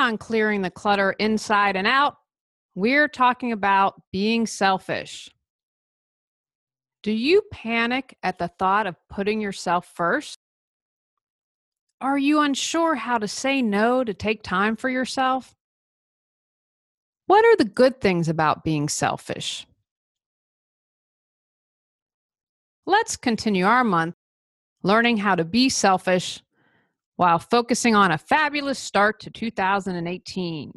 on Clearing the Clutter Inside and Out, we're talking about being selfish. Do you panic at the thought of putting yourself first? Are you unsure how to say no to take time for yourself? What are the good things about being selfish? Let's continue our month learning how to be selfish while focusing on a fabulous start to 2018.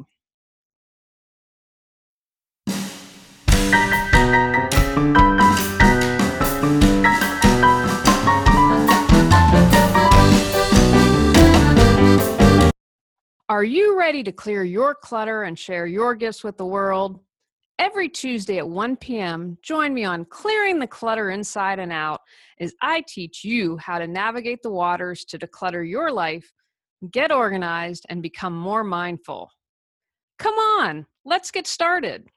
Are you ready to clear your clutter and share your gifts with the world? Every Tuesday at 1 p.m., join me on Clearing the Clutter Inside and Out as I teach you how to navigate the waters to declutter your life, get organized, and become more mindful. Come on, let's get started.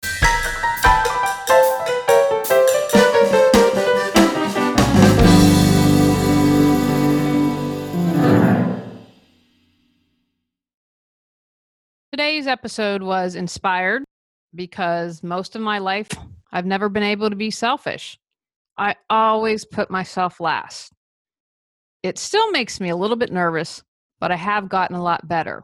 Today's episode was inspired because most of my life, I've never been able to be selfish. I always put myself last. It still makes me a little bit nervous, but I have gotten a lot better.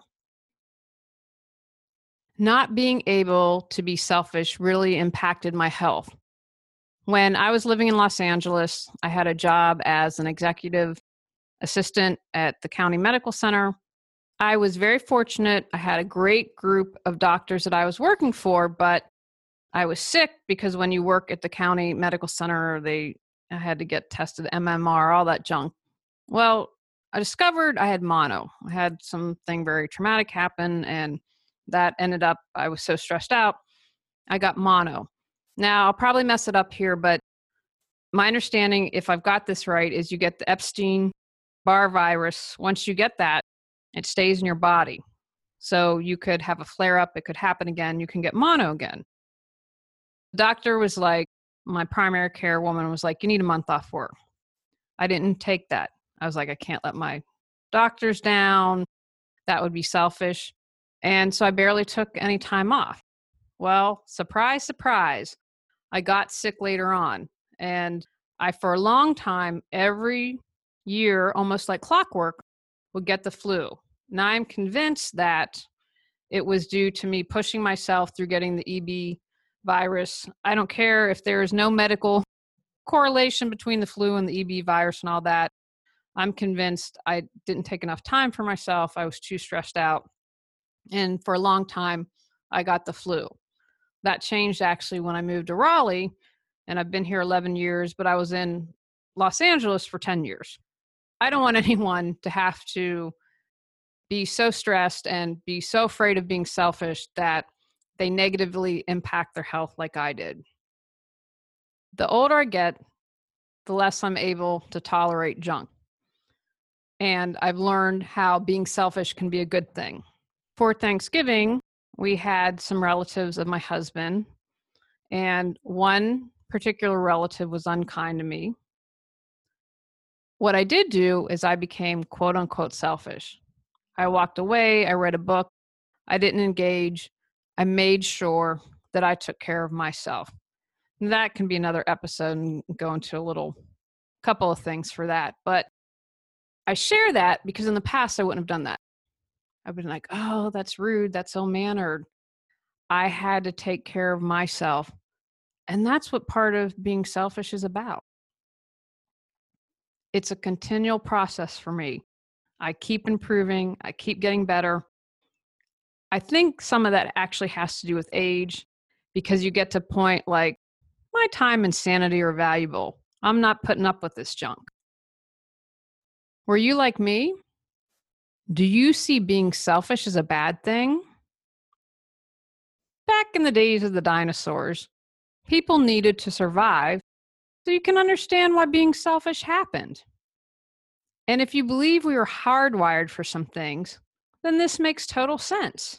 Not being able to be selfish really impacted my health. When I was living in Los Angeles, I had a job as an executive assistant at the county medical center. I was very fortunate. I had a great group of doctors that I was working for, but I was sick because when you work at the county medical center, I had to get tested, MMR, all that junk. Well, I discovered I had mono. I had something very traumatic happen, and that ended up, I was so stressed out, I got mono. Now, I'll probably mess it up here, but my understanding, if I've got this right, is you get the Epstein-Barr virus. Once you get that, it stays in your body. So you could have a flare-up, it could happen again, you can get mono again. The doctor was like, my primary care woman was like, you need a month off work. I didn't take that. I was like, I can't let my doctors down. That would be selfish. And so I barely took any time off. Well, surprise, surprise, I got sick later on. And I, for a long time, every year, almost like clockwork, would get the flu. Now I'm convinced that it was due to me pushing myself through getting the EB virus. I don't care if there is no medical correlation between the flu and the EB virus and all that. I'm convinced I didn't take enough time for myself. I was too stressed out. And for a long time, I got the flu. That changed actually when I moved to Raleigh, and I've been here 11 years, but I was in Los Angeles for 10 years. I don't want anyone to have to be so stressed and be so afraid of being selfish that they negatively impact their health like I did. The older I get, the less I'm able to tolerate junk. And I've learned how being selfish can be a good thing. For Thanksgiving, we had some relatives of my husband, and one particular relative was unkind to me. What I did do is I became quote unquote selfish. I walked away, I read a book, I didn't engage, I made sure that I took care of myself. And that can be another episode and go into a couple of things for that. But I share that because in the past I wouldn't have done that. I've been like, oh, that's rude, that's ill-mannered. I had to take care of myself. And that's what part of being selfish is about. It's a continual process for me. I keep improving. I keep getting better. I think some of that actually has to do with age, because you get to a point like, my time and sanity are valuable. I'm not putting up with this junk. Were you like me? Do you see being selfish as a bad thing? Back in the days of the dinosaurs, people needed to survive, so you can understand why being selfish happened. And if you believe we were hardwired for some things, then this makes total sense.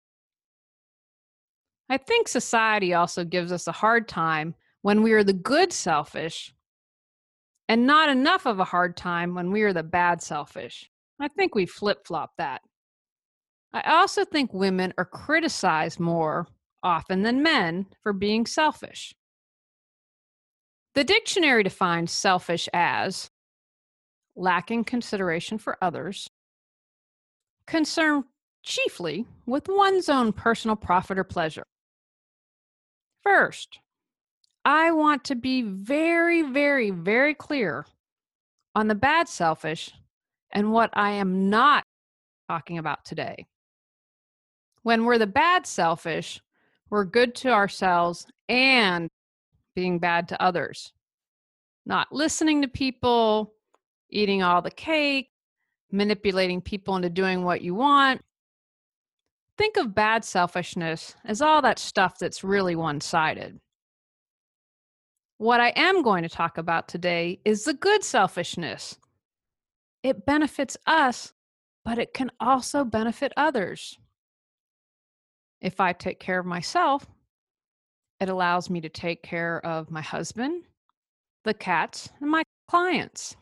I think society also gives us a hard time when we are the good selfish, and not enough of a hard time when we are the bad selfish. I think we flip-flop that. I also think women are criticized more often than men for being selfish. The dictionary defines selfish as lacking consideration for others, concerned chiefly with one's own personal profit or pleasure. First, I want to be very, very, very clear on the bad selfish and what I am not talking about today. When we're the bad selfish, we're good to ourselves and being bad to others, not listening to people, eating all the cake, manipulating people into doing what you want. Think of bad selfishness as all that stuff that's really one sided. What I am going to talk about today is the good selfishness. It benefits us, but it can also benefit others. If I take care of myself, it allows me to take care of my husband, the cats, and my clients.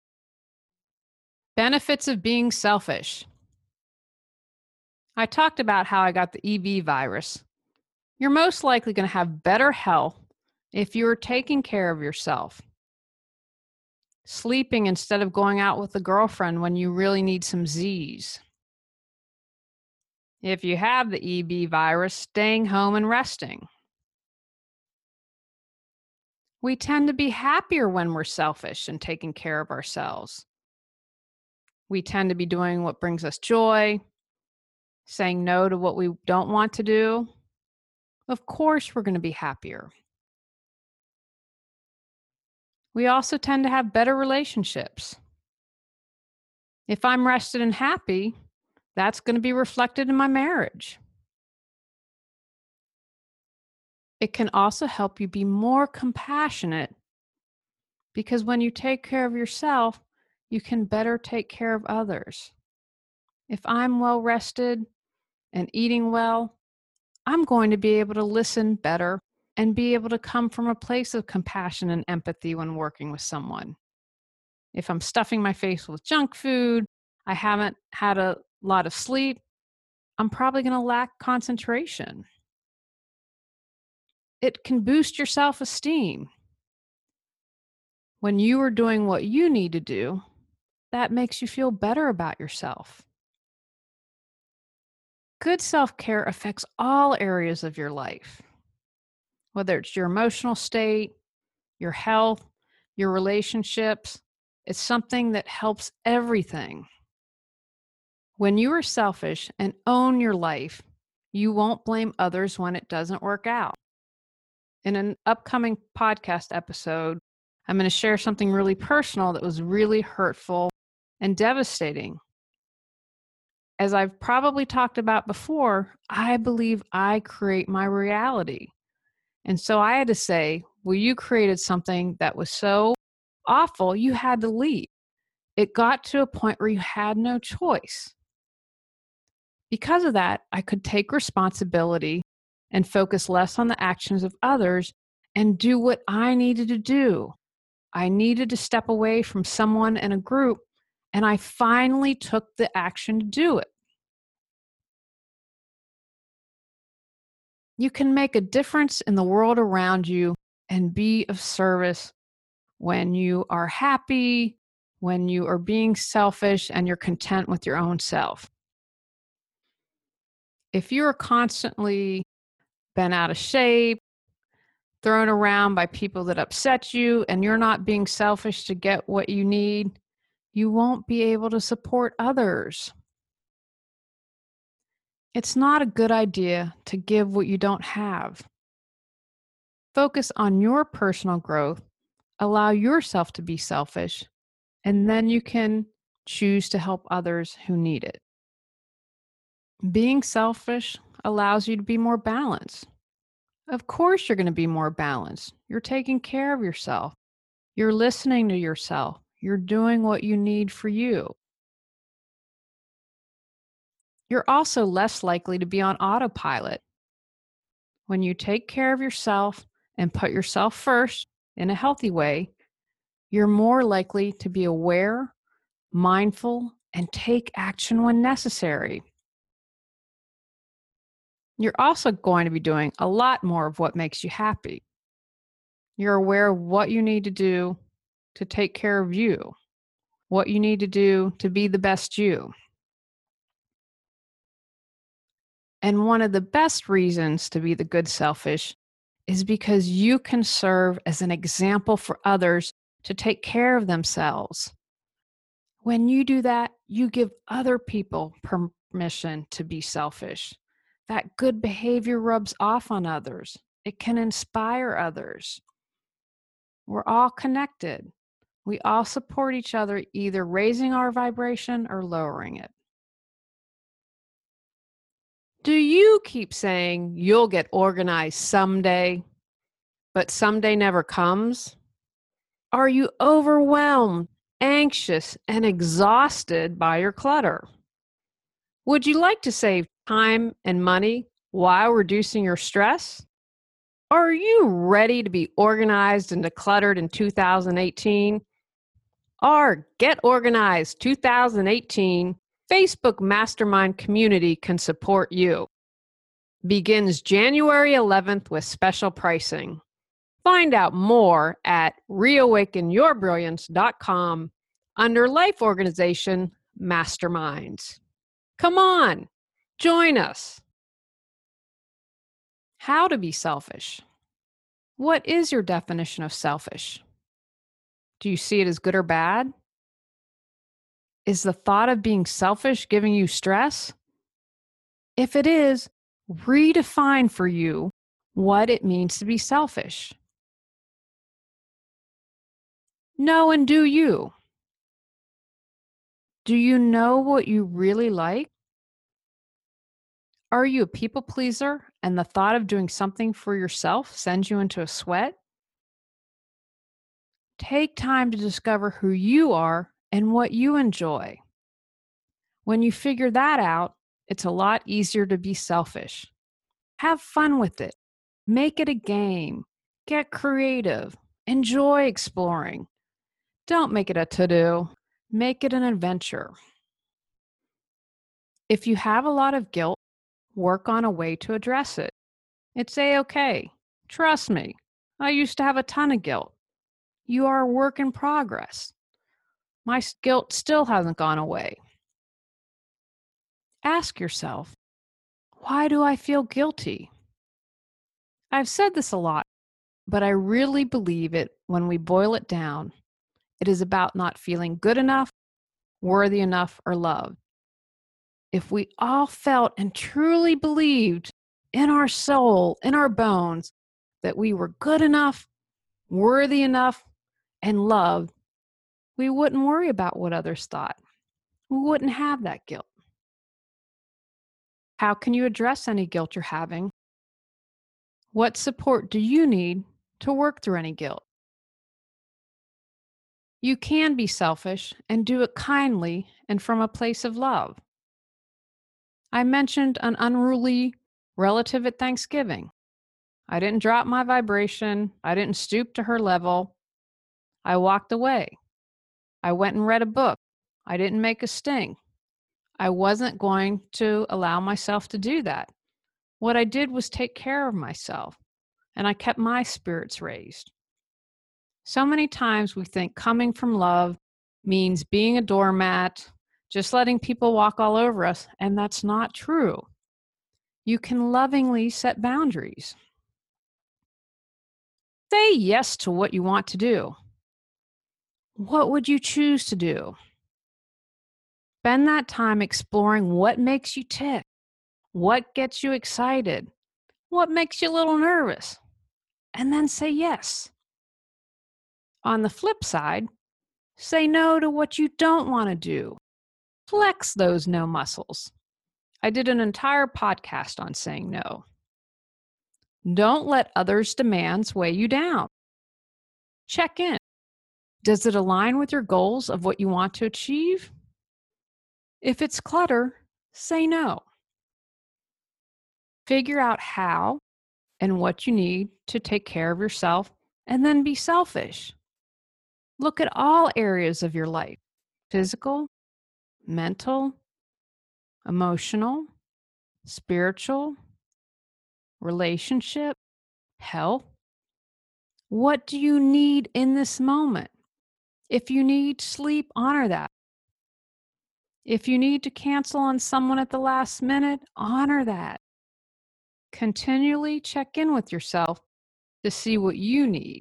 Benefits of being selfish. I talked about how I got the EB virus. You're most likely going to have better health if you're taking care of yourself. Sleeping instead of going out with a girlfriend when you really need some Z's. If you have the EB virus, staying home and resting. We tend to be happier when we're selfish and taking care of ourselves. We tend to be doing what brings us joy, saying no to what we don't want to do. Of course, we're going to be happier. We also tend to have better relationships. If I'm rested and happy, that's going to be reflected in my marriage. It can also help you be more compassionate because when you take care of yourself, you can better take care of others. If I'm well rested and eating well, I'm going to be able to listen better and be able to come from a place of compassion and empathy when working with someone. If I'm stuffing my face with junk food, I haven't had a lot of sleep, I'm probably going to lack concentration. It can boost your self-esteem. When you are doing what you need to do, that makes you feel better about yourself. Good self-care affects all areas of your life, whether it's your emotional state, your health, your relationships. It's something that helps everything. When you are selfish and own your life, you won't blame others when it doesn't work out. In an upcoming podcast episode, I'm going to share something really personal that was really hurtful and devastating. As I've probably talked about before, I believe I create my reality. And so I had to say, well, you created something that was so awful, you had to leave. It got to a point where you had no choice. Because of that, I could take responsibility and focus less on the actions of others and do what I needed to do. I needed to step away from someone in a group, and I finally took the action to do it. You can make a difference in the world around you and be of service when you are happy, when you are being selfish, and you're content with your own self. If you're constantly been out of shape, thrown around by people that upset you, and you're not being selfish to get what you need, you won't be able to support others. It's not a good idea to give what you don't have. Focus on your personal growth, allow yourself to be selfish, and then you can choose to help others who need it. Being selfish allows you to be more balanced. Of course, you're going to be more balanced. You're taking care of yourself. You're listening to yourself. You're doing what you need for you. You're also less likely to be on autopilot. When you take care of yourself and put yourself first in a healthy way, you're more likely to be aware, mindful, and take action when necessary. You're also going to be doing a lot more of what makes you happy. You're aware of what you need to do to take care of you, what you need to do to be the best you. And one of the best reasons to be the good selfish is because you can serve as an example for others to take care of themselves. When you do that, you give other people permission to be selfish. That good behavior rubs off on others. It can inspire others. We're all connected. We all support each other, either raising our vibration or lowering it. Do you keep saying you'll get organized someday, but someday never comes? Are you overwhelmed, anxious, and exhausted by your clutter? Would you like to save time and money while reducing your stress? Are you ready to be organized and decluttered in 2018? Our Get Organized 2018 Facebook Mastermind community can support you. Begins January 11th with special pricing. Find out more at reawakenyourbrilliance.com under Life Organization Masterminds. Come on, join us. How to be selfish. What is your definition of selfish? Do you see it as good or bad? Is the thought of being selfish giving you stress? If it is, redefine for you what it means to be selfish. Know and do you. Do you know what you really like? Are you a people pleaser and the thought of doing something for yourself sends you into a sweat? Take time to discover who you are and what you enjoy. When you figure that out, it's a lot easier to be selfish. Have fun with it. Make it a game. Get creative. Enjoy exploring. Don't make it a to-do. Make it an adventure. If you have a lot of guilt, work on a way to address it. It's a-okay. Trust me, I used to have a ton of guilt. You are a work in progress. My guilt still hasn't gone away. Ask yourself, why do I feel guilty? I've said this a lot, but I really believe it when we boil it down. It is about not feeling good enough, worthy enough, or loved. If we all felt and truly believed in our soul, in our bones, that we were good enough, worthy enough, and loved, we wouldn't worry about what others thought. We wouldn't have that guilt. How can you address any guilt you're having? What support do you need to work through any guilt? You can be selfish and do it kindly and from a place of love. I mentioned an unruly relative at Thanksgiving. I didn't drop my vibration. I didn't stoop to her level. I walked away. I went and read a book. I didn't make a sting. I wasn't going to allow myself to do that. What I did was take care of myself, and I kept my spirits raised. So many times we think coming from love means being a doormat, just letting people walk all over us, and that's not true. You can lovingly set boundaries. Say yes to what you want to do. What would you choose to do? Spend that time exploring what makes you tick, what gets you excited, what makes you a little nervous, and then say yes. On the flip side, say no to what you don't want to do. Flex those no muscles. I did an entire podcast on saying no. Don't let others' demands weigh you down. Check in. Does it align with your goals of what you want to achieve? If it's clutter, say no. Figure out how and what you need to take care of yourself, and then be selfish. Look at all areas of your life: physical, mental, emotional, spiritual, relationship, health? What do you need in this moment? If you need sleep, honor that. If you need to cancel on someone at the last minute, honor that. Continually check in with yourself to see what you need.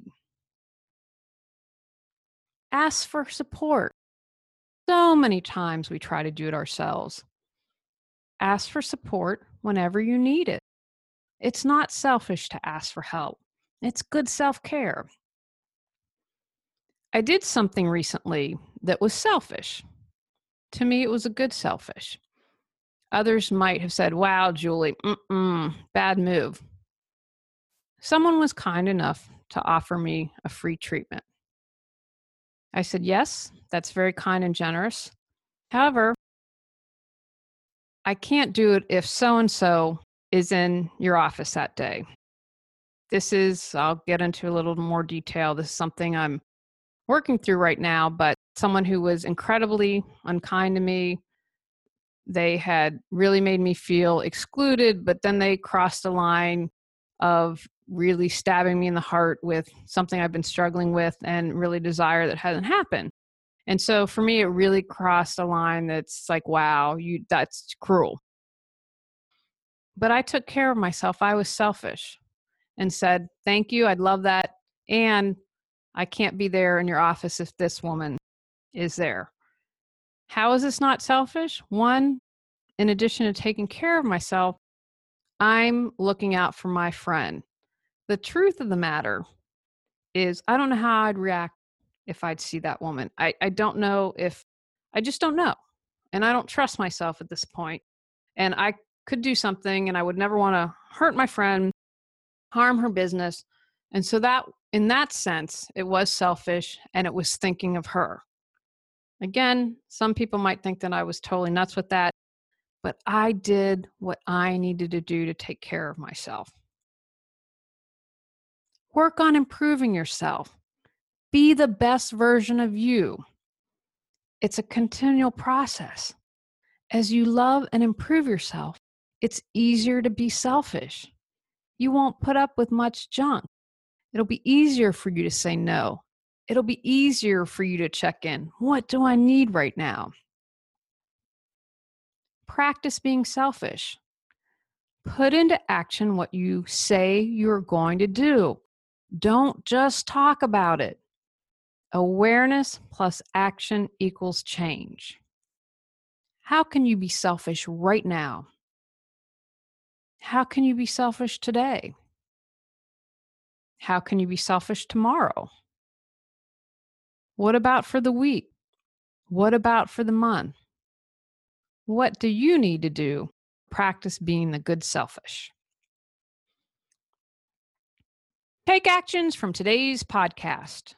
Ask for support. So many times we try to do it ourselves. Ask for support whenever you need it. It's not selfish to ask for help. It's good self-care. I did something recently that was selfish. To me, it was a good selfish. Others might have said, wow, Julie, bad move. Someone was kind enough to offer me a free treatment. I said, yes, that's very kind and generous. However, I can't do it if so-and-so is in your office that day. I'll get into a little more detail. This is something I'm working through right now, but someone who was incredibly unkind to me. They had really made me feel excluded, but then they crossed the line of really stabbing me in the heart with something I've been struggling with and really desire that hasn't happened. And so for me, it really crossed a line that's like, wow, that's cruel. But I took care of myself. I was selfish and said, thank you. I'd love that. And I can't be there in your office if this woman is there. How is this not selfish? One, in addition to taking care of myself, I'm looking out for my friend. The truth of the matter is, I don't know how I'd react if I'd see that woman. I just don't know. And I don't trust myself at this point. And I could do something and I would never want to hurt my friend, harm her business. And so that, in that sense, it was selfish and it was thinking of her. Again, some people might think that I was totally nuts with that, but I did what I needed to do to take care of myself. Work on improving yourself. Be the best version of you. It's a continual process. As you love and improve yourself, it's easier to be selfish. You won't put up with much junk. It'll be easier for you to say no. It'll be easier for you to check in. What do I need right now? Practice being selfish. Put into action what you say you're going to do. Don't just talk about it. Awareness plus action equals change. How can you be selfish right now? How can you be selfish today? How can you be selfish tomorrow? What about for the week? What about for the month? What do you need to do? Practice being the good selfish. Take actions from today's podcast.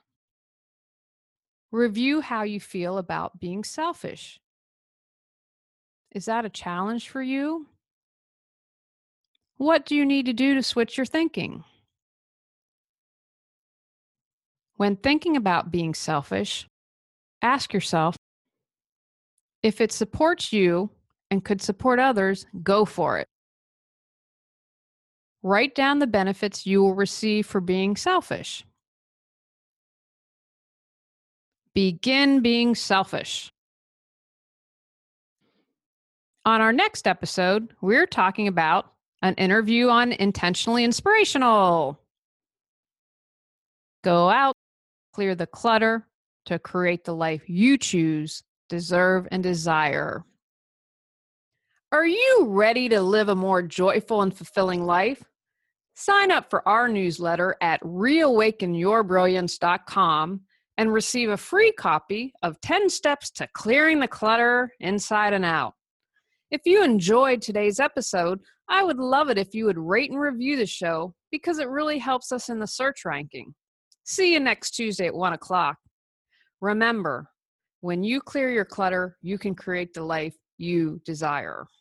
Review how you feel about being selfish. Is that a challenge for you? What do you need to do to switch your thinking? When thinking about being selfish, ask yourself, if it supports you and could support others, go for it. Write down the benefits you will receive for being selfish. Begin being selfish. On our next episode, we're talking about an interview on Intentionally Inspirational. Go out, clear the clutter to create the life you choose, deserve, and desire. Are you ready to live a more joyful and fulfilling life? Sign up for our newsletter at reawakenyourbrilliance.com and receive a free copy of 10 Steps to Clearing the Clutter Inside and Out. If you enjoyed today's episode, I would love it if you would rate and review the show because it really helps us in the search ranking. See you next Tuesday at 1 o'clock. Remember, when you clear your clutter, you can create the life you desire.